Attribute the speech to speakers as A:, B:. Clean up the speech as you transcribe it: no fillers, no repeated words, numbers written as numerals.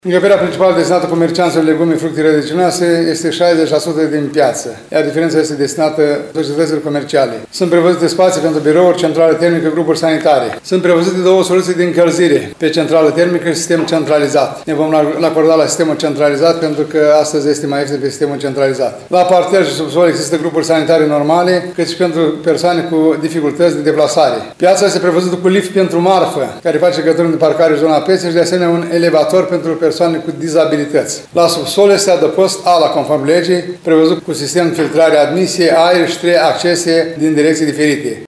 A: Încăperea principală destinată comercianților legume, fructe rădăcinoase este 60% din piață, iar diferența este destinată societăților comerciale. Sunt prevăzute spații pentru birouri, centrale termică, grupuri sanitare. Sunt prevăzute două soluții de încălzire, pe centrală termică și sistem centralizat. Ne vom acorda la sistemul centralizat pentru că astăzi este mai ieftin pe sistemul centralizat. La parter și subsol există grupuri sanitare normale, cât și pentru persoane cu dificultăți de deplasare. Piața este prevăzută cu lift pentru marfă, care face legătură de parcare zona pieței și de asemenea un elevator pentru persoane cu dizabilități. La subsol este adăpost ala conform legii, prevăzut cu sistem de filtrare admisie, aer și 3 accese din direcții diferite.